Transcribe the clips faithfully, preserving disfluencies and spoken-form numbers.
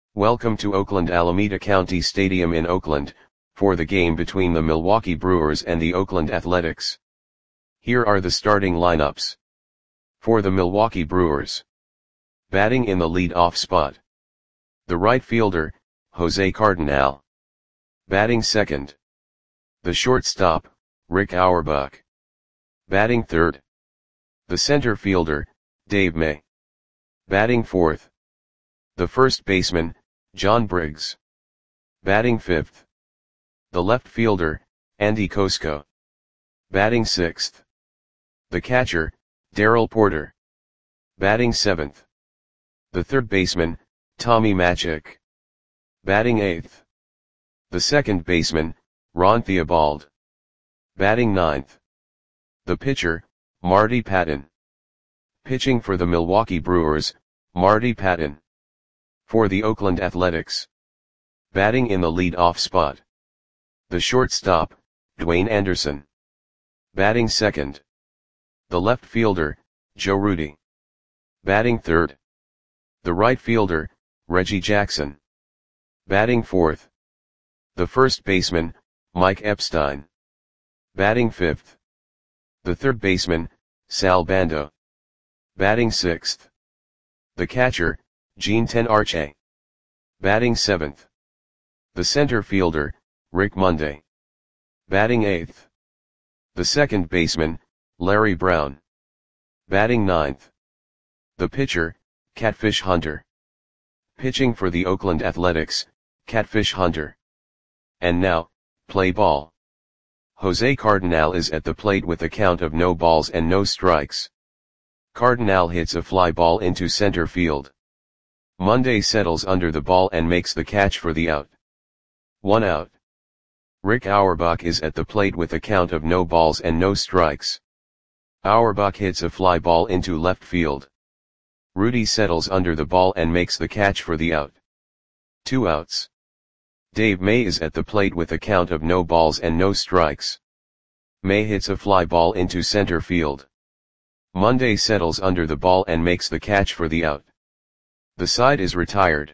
Welcome to Oakland Alameda County Stadium in Oakland, for the game between the Milwaukee Brewers and the Oakland Athletics. Here are the starting lineups. For the Milwaukee Brewers. Batting in the lead-off spot. The right fielder, Jose Cardinal. Batting second. The shortstop, Rick Auerbach. Batting third. The center fielder, Dave May. Batting fourth. The first baseman, John Briggs. Batting fifth. The left fielder, Andy Kosko. Batting sixth. The catcher, Darrell Porter. Batting seventh. The third baseman, Tommy Matzek. Batting eighth. The second baseman, Ron Theobald. Batting ninth. The pitcher, Marty Patton. Pitching for the Milwaukee Brewers, Marty Patton. For the Oakland Athletics. Batting in the lead-off spot. The shortstop, Dwayne Anderson. Batting second. The left fielder, Joe Rudi. Batting third. The right fielder, Reggie Jackson. Batting fourth. The first baseman, Mike Epstein. Batting fifth. The third baseman, Sal Bando. Batting sixth. The catcher, Gene Tenarche. Batting seventh. The center fielder, Rick Monday. Batting eighth. The second baseman, Larry Brown. Batting ninth. The pitcher, Catfish Hunter. Pitching for the Oakland Athletics, Catfish Hunter. And now, play ball. Jose Cardinal is at the plate with a count of no balls and no strikes. Cardinal hits a fly ball into center field. Monday settles under the ball and makes the catch for the out. One out. Rick Auerbach is at the plate with a count of no balls and no strikes. Auerbach hits a fly ball into left field. Rudi settles under the ball and makes the catch for the out. Two outs. Dave May is at the plate with a count of no balls and no strikes. May hits a fly ball into center field. Monday settles under the ball and makes the catch for the out. The side is retired.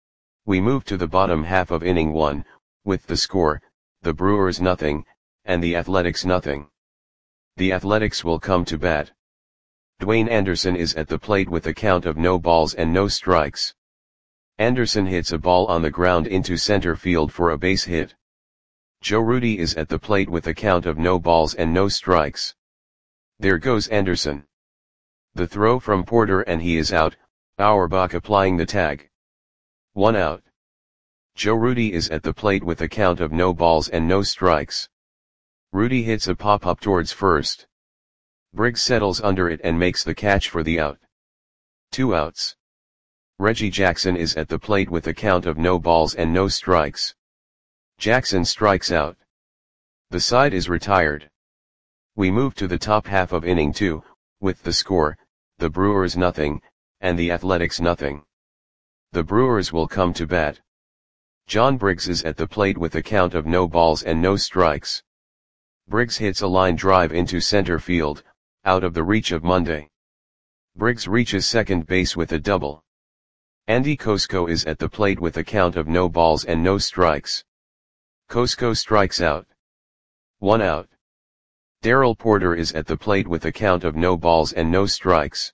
We move to the bottom half of inning one, with the score, the Brewers nothing, and the Athletics nothing. The Athletics will come to bat. Dwayne Anderson is at the plate with a count of no balls and no strikes. Anderson hits a ball on the ground into center field for a base hit. Joe Rudi is at the plate with a count of no balls and no strikes. There goes Anderson. The throw from Porter and he is out, Auerbach applying the tag. One out. Joe Rudi is at the plate with a count of no balls and no strikes. Rudi hits a pop-up towards first. Briggs settles under it and makes the catch for the out. Two outs. Reggie Jackson is at the plate with a count of no balls and no strikes. Jackson strikes out. The side is retired. We move to the top half of inning two, with the score, the Brewers nothing, and the Athletics nothing. The Brewers will come to bat. John Briggs is at the plate with a count of no balls and no strikes. Briggs hits a line drive into center field, out of the reach of Monday. Briggs reaches second base with a double. Andy Kosko is at the plate with a count of no balls and no strikes. Kosko strikes out. One out. Darrell Porter is at the plate with a count of no balls and no strikes.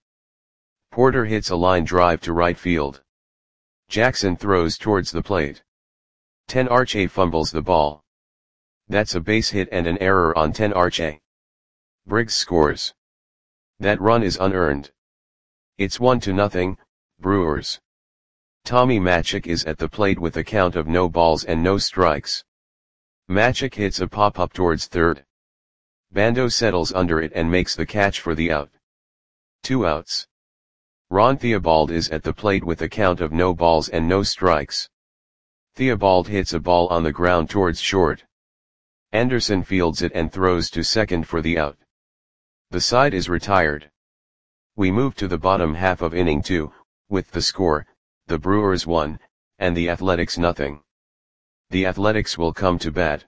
Porter hits a line drive to right field. Jackson throws towards the plate. Tenarche fumbles the ball. That's a base hit and an error on Tenarche. Briggs scores. That run is unearned. It's one to nothing, Brewers. Tommy Matzek is at the plate with a count of no balls and no strikes. Matzek hits a pop-up towards third. Bando settles under it and makes the catch for the out. Two outs. Ron Theobald is at the plate with a count of no balls and no strikes. Theobald hits a ball on the ground towards short. Anderson fields it and throws to second for the out. The side is retired. We move to the bottom half of inning two, with the score, the Brewers one, and the Athletics nothing. The Athletics will come to bat.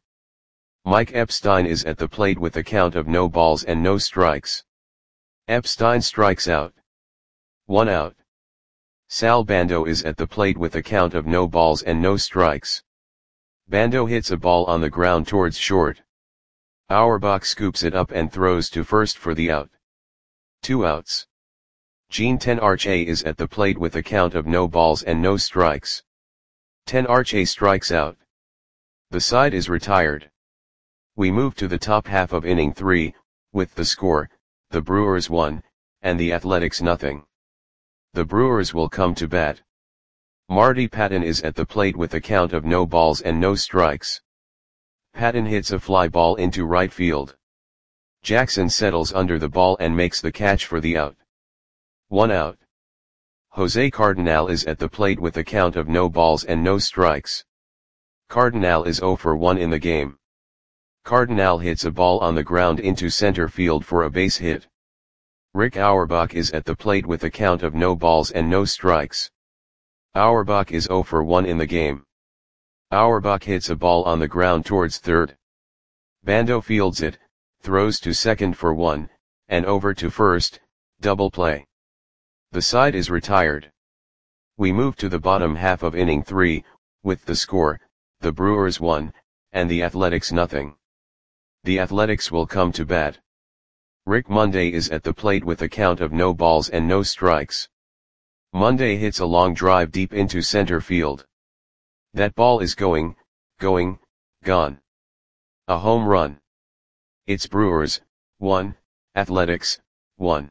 Mike Epstein is at the plate with a count of no balls and no strikes. Epstein strikes out. One out. Sal Bando is at the plate with a count of no balls and no strikes. Bando hits a ball on the ground towards short. Auerbach scoops it up and throws to first for the out. Two outs. Jean Tenarche is at the plate with a count of no balls and no strikes. Tenarche strikes out. The side is retired. We move to the top half of inning three, with the score, the Brewers one, and the Athletics nothing. The Brewers will come to bat. Marty Patton is at the plate with a count of no balls and no strikes. Patton hits a fly ball into right field. Jackson settles under the ball and makes the catch for the out. One out. Jose Cardinal is at the plate with a count of no balls and no strikes. Cardinal is zero for one in the game. Cardinal hits a ball on the ground into center field for a base hit. Rick Auerbach is at the plate with a count of no balls and no strikes. Auerbach is zero for one in the game. Auerbach hits a ball on the ground towards third. Bando fields it, throws to second for one, and over to first, double play. The side is retired. We move to the bottom half of inning three, with the score, the Brewers one, and the Athletics nothing. The Athletics will come to bat. Rick Monday is at the plate with a count of no balls and no strikes. Monday hits a long drive deep into center field. That ball is going, going, gone. A home run. It's Brewers, one, Athletics, one.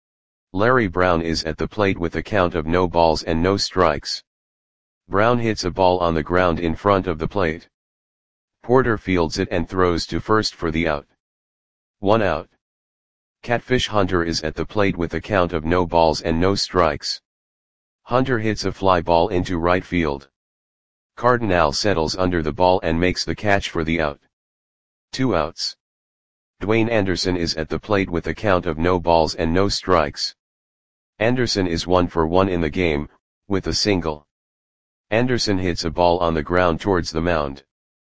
Larry Brown is at the plate with a count of no balls and no strikes. Brown hits a ball on the ground in front of the plate. Porter fields it and throws to first for the out. One out. Catfish Hunter is at the plate with a count of no balls and no strikes. Hunter hits a fly ball into right field. Cardinal settles under the ball and makes the catch for the out. Two outs. Dwayne Anderson is at the plate with a count of no balls and no strikes. Anderson is one for one in the game, with a single. Anderson hits a ball on the ground towards the mound.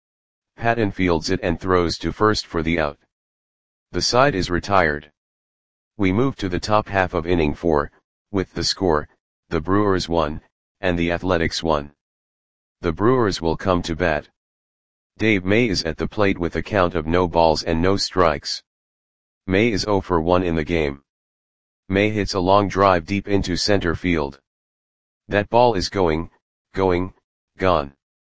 Patton fields it and throws to first for the out. The side is retired. We move to the top half of inning four, with the score, the Brewers one, and the Athletics one. The Brewers will come to bat. Dave May is at the plate with a count of no balls and no strikes. May is zero for one in the game. May hits a long drive deep into center field. That ball is going, going, gone.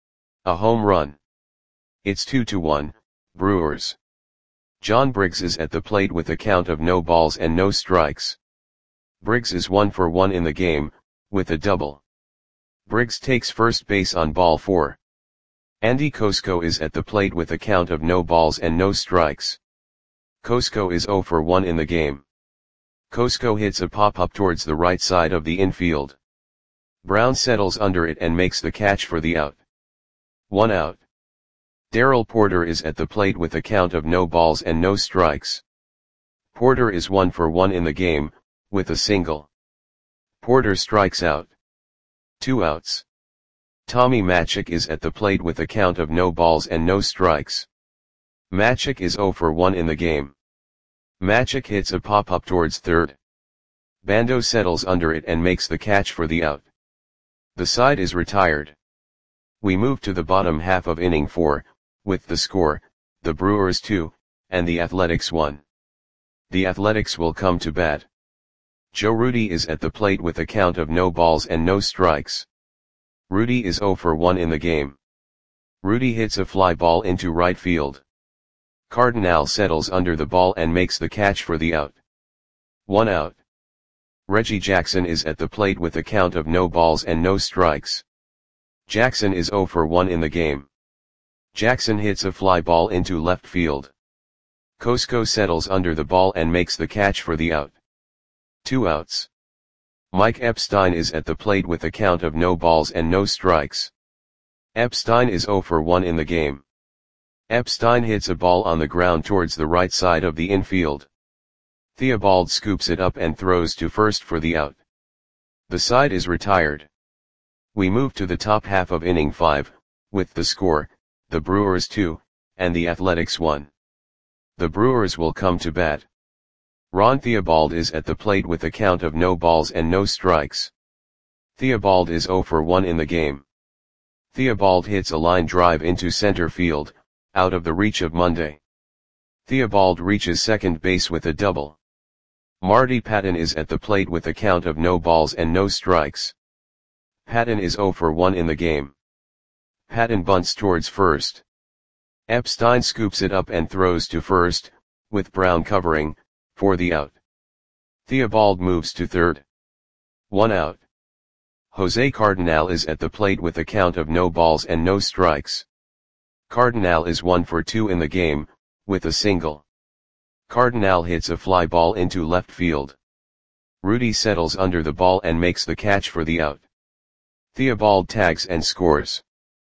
A home run. It's two to one, Brewers. John Briggs is at the plate with a count of no balls and no strikes. Briggs is one for one in the game, with a double. Briggs takes first base on ball four. Andy Kosko is at the plate with a count of no balls and no strikes. Kosko is zero for one in the game. Kosko hits a pop-up towards the right side of the infield. Brown settles under it and makes the catch for the out. One out. Darrell Porter is at the plate with a count of no balls and no strikes. Porter is one for one in the game, with a single. Porter strikes out. Two outs. Tommy Matzek is at the plate with a count of no balls and no strikes. Matzek is zero for one in the game. Matzek hits a pop-up towards third. Bando settles under it and makes the catch for the out. The side is retired. We move to the bottom half of inning four, with the score, the Brewers two, and the Athletics one. The Athletics will come to bat. Joe Rudi is at the plate with a count of no balls and no strikes. Rudi is zero for one in the game. Rudi hits a fly ball into right field. Cardinal settles under the ball and makes the catch for the out. One out. Reggie Jackson is at the plate with a count of no balls and no strikes. Jackson is zero for one in the game. Jackson hits a fly ball into left field. Kosko settles under the ball and makes the catch for the out. Two outs. Mike Epstein is at the plate with a count of no balls and no strikes. Epstein is zero for one in the game. Epstein hits a ball on the ground towards the right side of the infield. Theobald scoops it up and throws to first for the out. The side is retired. We move to the top half of inning five, with the score, the Brewers two, and the Athletics one. The Brewers will come to bat. Ron Theobald is at the plate with a count of no balls and no strikes. Theobald is zero for one in the game. Theobald hits a line drive into center field, out of the reach of Monday. Theobald reaches second base with a double. Marty Patton is at the plate with a count of no balls and no strikes. Patton is zero for one in the game. Patton bunts towards first. Epstein scoops it up and throws to first, with Brown covering, for the out. Theobald moves to third. One out. Jose Cardinal is at the plate with a count of no balls and no strikes. Cardinal is one for two in the game, with a single. Cardinal hits a fly ball into left field. Rudy settles under the ball and makes the catch for the out. Theobald tags and scores.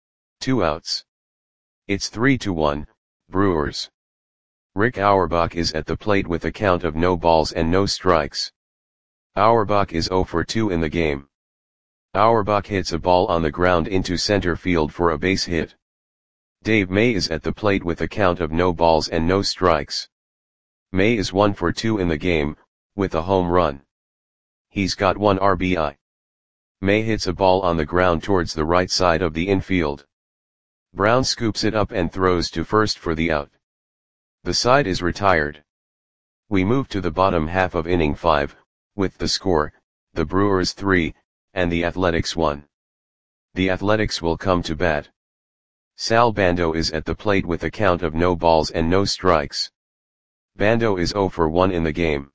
Two outs. It's three to one, Brewers. Rick Auerbach is at the plate with a count of no balls and no strikes. Auerbach is zero for two in the game. Auerbach hits a ball on the ground into center field for a base hit. Dave May is at the plate with a count of no balls and no strikes. May is one for two in the game, with a home run. He's got one R B I. May hits a ball on the ground towards the right side of the infield. Brown scoops it up and throws to first for the out. The side is retired. We move to the bottom half of inning five, with the score, the Brewers three, and the Athletics one. The Athletics will come to bat. Sal Bando is at the plate with a count of no balls and no strikes. Bando is zero for one in the game.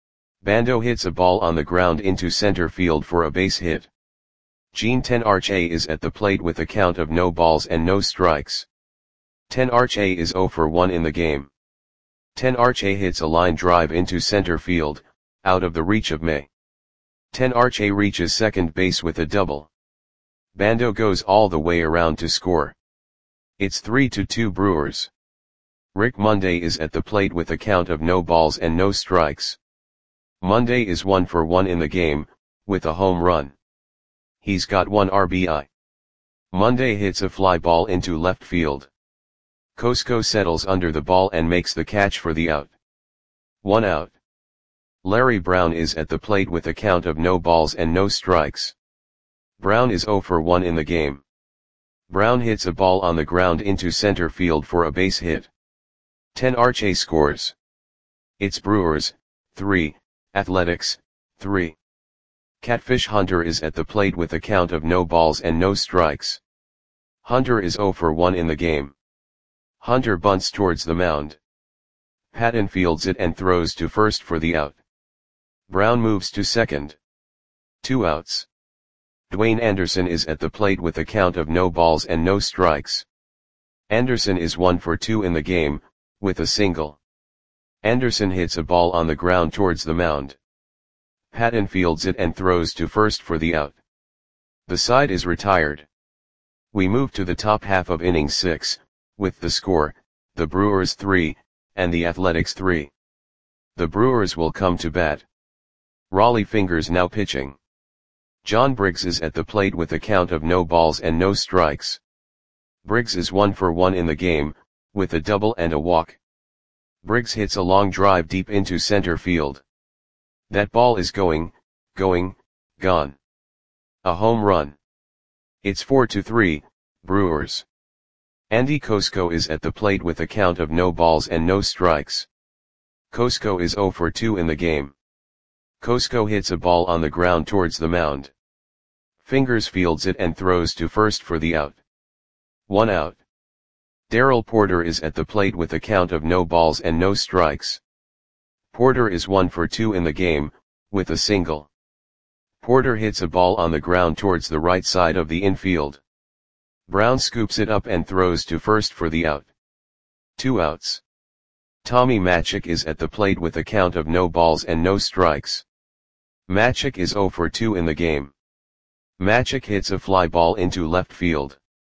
Bando hits a ball on the ground into center field for a base hit. Gene Tenarche is at the plate with a count of no balls and no strikes. Tenarche is zero for one in the game. Tenarche hits a line drive into center field, out of the reach of May. Tenarche reaches second base with a double. Bando goes all the way around to score. It's three to two Brewers. Rick Monday is at the plate with a count of no balls and no strikes. Monday is one for one in the game, with a home run. He's got one R B I. Monday hits a fly ball into left field. Cosco settles under the ball and makes the catch for the out. One out. Larry Brown is at the plate with a count of no balls and no strikes. Brown is zero for one in the game. Brown hits a ball on the ground into center field for a base hit. Tenarche scores. It's Brewers, three, Athletics, three. Catfish Hunter is at the plate with a count of no balls and no strikes. Hunter is zero for one in the game. Hunter bunts towards the mound. Patton fields it and throws to first for the out. Brown moves to second. Two outs. Dwayne Anderson is at the plate with a count of no balls and no strikes. Anderson is one for two in the game, with a single. Anderson hits a ball on the ground towards the mound. Patton fields it and throws to first for the out. The side is retired. We move to the top half of inning six, with the score, the Brewers three, and the Athletics three. The Brewers will come to bat. Raleigh Fingers now pitching. John Briggs is at the plate with a count of no balls and no strikes. Briggs is one for one in the game, with a double and a walk. Briggs hits a long drive deep into center field. That ball is going, going, gone. A home run. It's four to three, Brewers. Andy Cosco is at the plate with a count of no balls and no strikes. Cosco is zero for two in the game. Cosco hits a ball on the ground towards the mound. Fingers fields it and throws to first for the out. One out. Darrell Porter is at the plate with a count of no balls and no strikes. Porter is one for two in the game, with a single. Porter hits a ball on the ground towards the right side of the infield. Brown scoops it up and throws to first for the out. Two outs. Tommy Matzek is at the plate with a count of no balls and no strikes. Matzek is zero for two in the game. Matzek hits a fly ball into left field.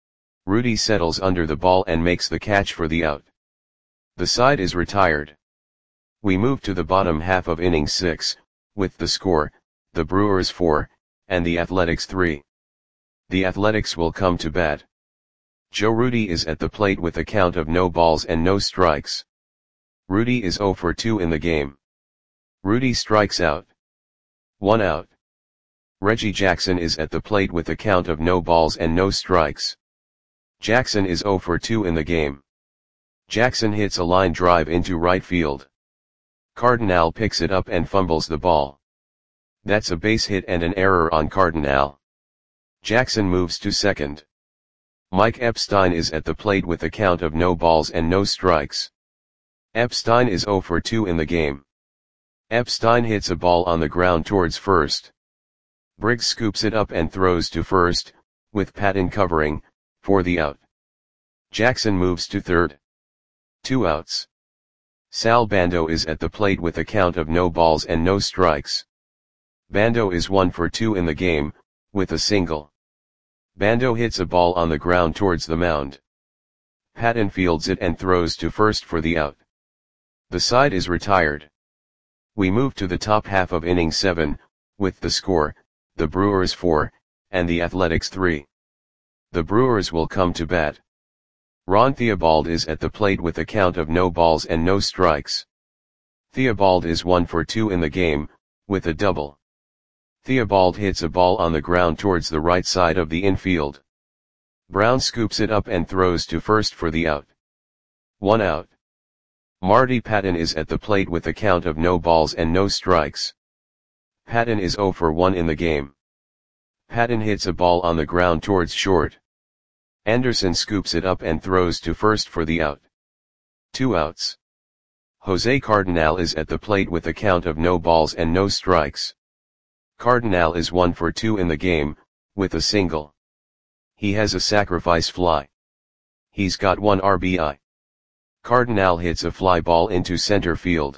Rudy settles under the ball and makes the catch for the out. The side is retired. We move to the bottom half of inning six, with the score, the Brewers four, and the Athletics three. The Athletics will come to bat. Joe Rudy is at the plate with a count of no balls and no strikes. Rudy is zero for two in the game. Rudy strikes out. One out. Reggie Jackson is at the plate with a count of no balls and no strikes. Jackson is zero for two in the game. Jackson hits a line drive into right field. Cardinal picks it up and fumbles the ball. That's a base hit and an error on Cardinal. Jackson moves to second. Mike Epstein is at the plate with a count of no balls and no strikes. Epstein is zero for two in the game. Epstein hits a ball on the ground towards first. Briggs scoops it up and throws to first, with Patton covering, for the out. Jackson moves to third. Two outs. Sal Bando is at the plate with a count of no balls and no strikes. Bando is one for two in the game, with a single. Bando hits a ball on the ground towards the mound. Patton fields it and throws to first for the out. The side is retired. We move to the top half of inning seven, with the score, the Brewers four, and the Athletics three. The Brewers will come to bat. Ron Theobald is at the plate with a count of no balls and no strikes. Theobald is one for two in the game, with a double. Theobald hits a ball on the ground towards the right side of the infield. Brown scoops it up and throws to first for the out. One out. Marty Patton is at the plate with a count of no balls and no strikes. Patton is zero for one in the game. Patton hits a ball on the ground towards short. Anderson scoops it up and throws to first for the out. Two outs. Jose Cardinal is at the plate with a count of no balls and no strikes. Cardinal is one for two in the game, with a single. He has a sacrifice fly. He's got one R B I. Cardinal hits a fly ball into center field.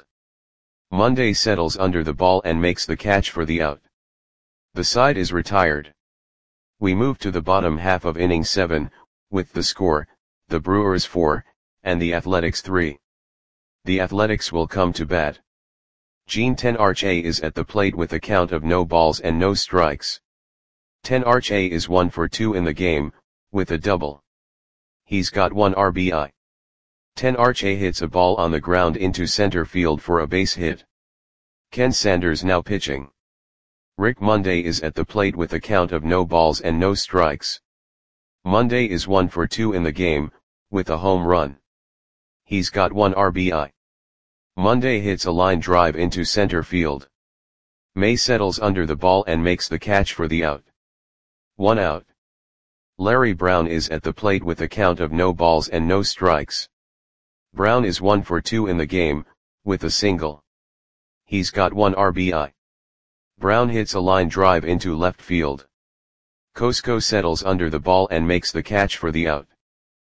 Monday settles under the ball and makes the catch for the out. The side is retired. We move to the bottom half of inning seven, with the score, the Brewers four, and the Athletics three. The Athletics will come to bat. Gene Tenarche is at the plate with a count of no balls and no strikes. Tenarche is one for two in the game, with a double. He's got one R B I. Tenarche hits a ball on the ground into center field for a base hit. Ken Sanders now pitching. Rick Monday is at the plate with a count of no balls and no strikes. Monday is one for two in the game, with a home run. He's got one R B I. Monday hits a line drive into center field. May settles under the ball and makes the catch for the out. One out. Larry Brown is at the plate with a count of no balls and no strikes. Brown is one for two in the game, with a single. He's got one R B I. Brown hits a line drive into left field. Cosco settles under the ball and makes the catch for the out.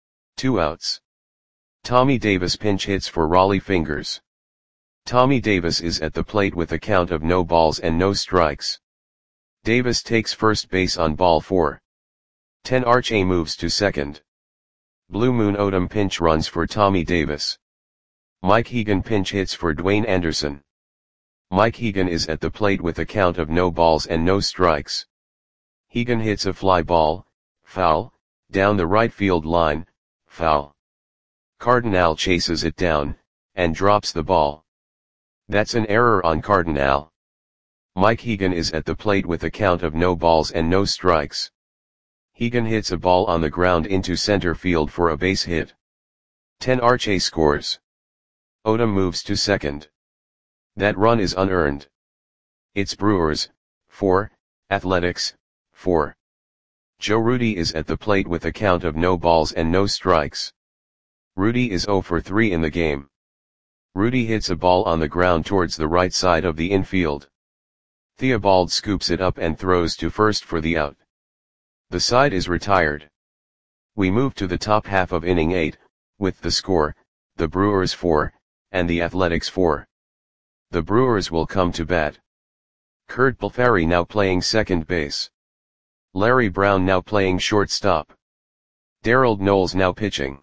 Two outs. Tommy Davis pinch hits for Raleigh Fingers. Tommy Davis is at the plate with a count of no balls and no strikes. Davis takes first base on ball four. Tenarche moves to second. Blue Moon Odom pinch runs for Tommy Davis. Mike Hegan pinch hits for Dwayne Anderson. Mike Hegan is at the plate with a count of no balls and no strikes. Hegan hits a fly ball, foul, down the right field line, foul. Cardinal chases it down, and drops the ball. That's an error on Cardinal. Mike Hegan is at the plate with a count of no balls and no strikes. Hegan hits a ball on the ground into center field for a base hit. Tenarche scores. Odom moves to second. That run is unearned. It's Brewers, four, Athletics, four. Joe Rudi is at the plate with a count of no balls and no strikes. Rudi is zero for three in the game. Rudi hits a ball on the ground towards the right side of the infield. Theobald scoops it up and throws to first for the out. The side is retired. We move to the top half of inning eight, with the score, the Brewers four, and the Athletics four. The Brewers will come to bat. Kurt Palfari now playing second base. Larry Brown now playing shortstop. Darold Knowles now pitching.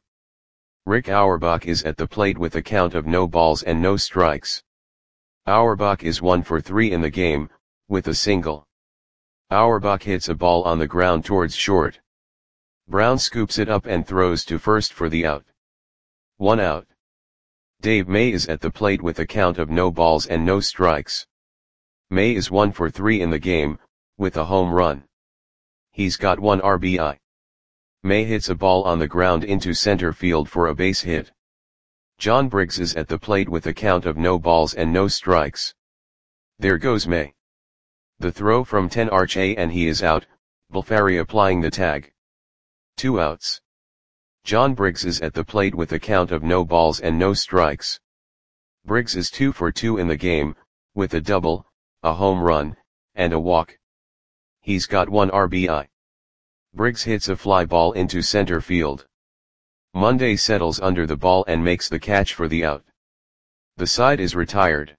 Rick Auerbach is at the plate with a count of no balls and no strikes. Auerbach is one for three in the game, with a single. Auerbach hits a ball on the ground towards short. Brown scoops it up and throws to first for the out. One out. Dave May is at the plate with a count of no balls and no strikes. May is one for three in the game, with a home run. He's got one R B I. May hits a ball on the ground into center field for a base hit. John Briggs is at the plate with a count of no balls and no strikes. There goes May. The throw from ten R Ch and he is out, Balfari applying the tag. Two outs. John Briggs is at the plate with a count of no balls and no strikes. Briggs is two for two in the game, with a double, a home run, and a walk. He's got one R B I. Briggs hits a fly ball into center field. Monday settles under the ball and makes the catch for the out. The side is retired.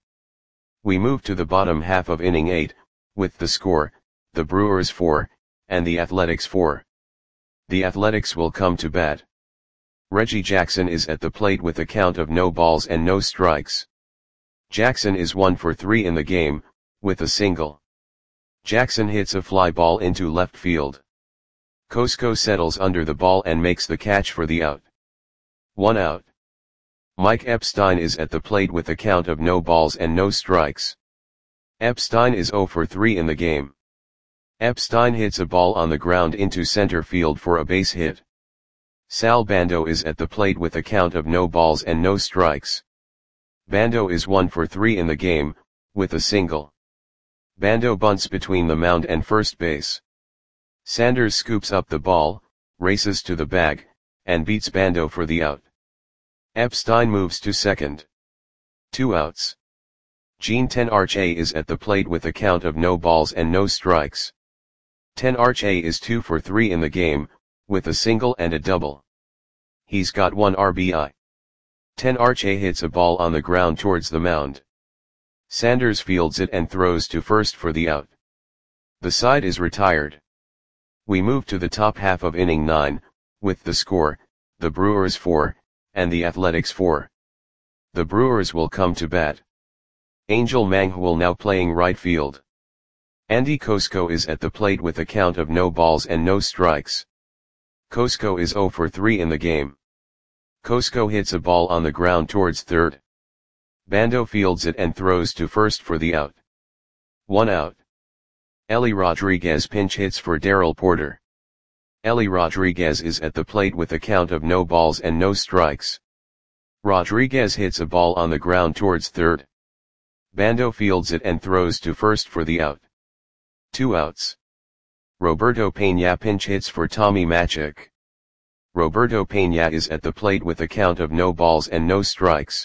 We move to the bottom half of inning eight, with the score, the Brewers four, and the Athletics four. The Athletics will come to bat. Reggie Jackson is at the plate with a count of no balls and no strikes. Jackson is one for three in the game, with a single. Jackson hits a fly ball into left field. Cosco settles under the ball and makes the catch for the out. One out. Mike Epstein is at the plate with a count of no balls and no strikes. Epstein is zero for three in the game. Epstein hits a ball on the ground into center field for a base hit. Sal Bando is at the plate with a count of no balls and no strikes. Bando is one for three in the game, with a single. Bando bunts between the mound and first base. Sanders scoops up the ball, races to the bag, and beats Bando for the out. Epstein moves to second. Two outs. Gene ten R Ch is at the plate with a count of no balls and no strikes. ten R Ch is two for three in the game, with a single and a double. He's got one R B I. ten R Ch hits a ball on the ground towards the mound. Sanders fields it and throws to first for the out. The side is retired. We move to the top half of inning nine, with the score, the Brewers four, and the Athletics four. The Brewers will come to bat. Angel Manghwal now playing right field. Andy Cosco is at the plate with a count of no balls and no strikes. Cosco is zero for three in the game. Cosco hits a ball on the ground towards third. Bando fields it and throws to first for the out. One out. Ellie Rodriguez pinch hits for Darrell Porter. Ellie Rodriguez is at the plate with a count of no balls and no strikes. Rodriguez hits a ball on the ground towards third. Bando fields it and throws to first for the out. Two outs. Roberto Peña pinch hits for Tommy Machick. Roberto Peña is at the plate with a count of no balls and no strikes.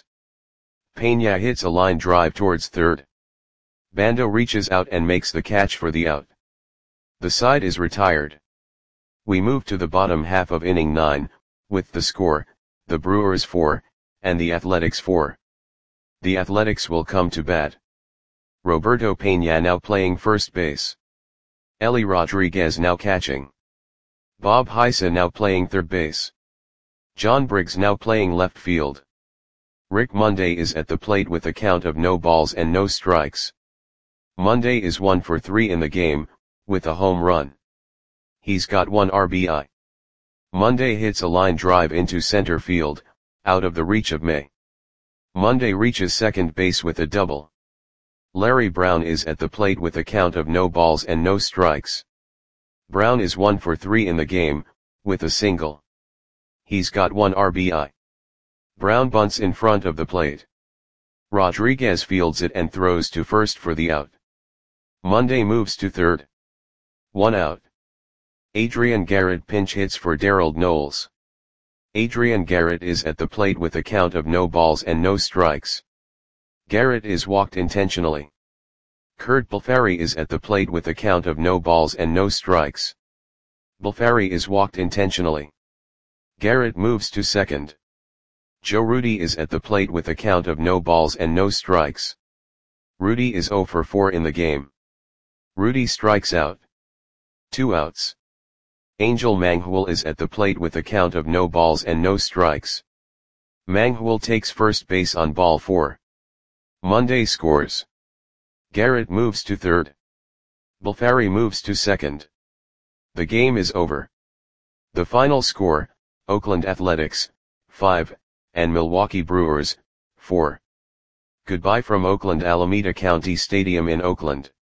Peña hits a line drive towards third. Bando reaches out and makes the catch for the out. The side is retired. We move to the bottom half of inning nine, with the score, the Brewers four, and the Athletics four. The Athletics will come to bat. Roberto Peña now playing first base. Ellie Rodriguez now catching. Bob Heisa now playing third base. John Briggs now playing left field. Rick Monday is at the plate with a count of no balls and no strikes. Monday is one for three in the game, with a home run. He's got one R B I. Monday hits a line drive into center field, out of the reach of May. Monday reaches second base with a double. Larry Brown is at the plate with a count of no balls and no strikes. Brown is one for three in the game, with a single. He's got one R B I. Brown bunts in front of the plate. Rodriguez fields it and throws to first for the out. Monday moves to third. One out. Adrian Garrett pinch hits for Darrell Knowles. Adrian Garrett is at the plate with a count of no balls and no strikes. Garrett is walked intentionally. Kurt Balfari is at the plate with a count of no balls and no strikes. Balfari is walked intentionally. Garrett moves to second. Joe Rudi is at the plate with a count of no balls and no strikes. Rudi is zero for four in the game. Rudi strikes out. Two outs. Angel Manghwal is at the plate with a count of no balls and no strikes. Manghwal takes first base on ball four. Monday scores. Garrett moves to third. Balfari moves to second. The game is over. The final score, Oakland Athletics, five, and Milwaukee Brewers, four. Goodbye from Oakland Alameda County Stadium in Oakland.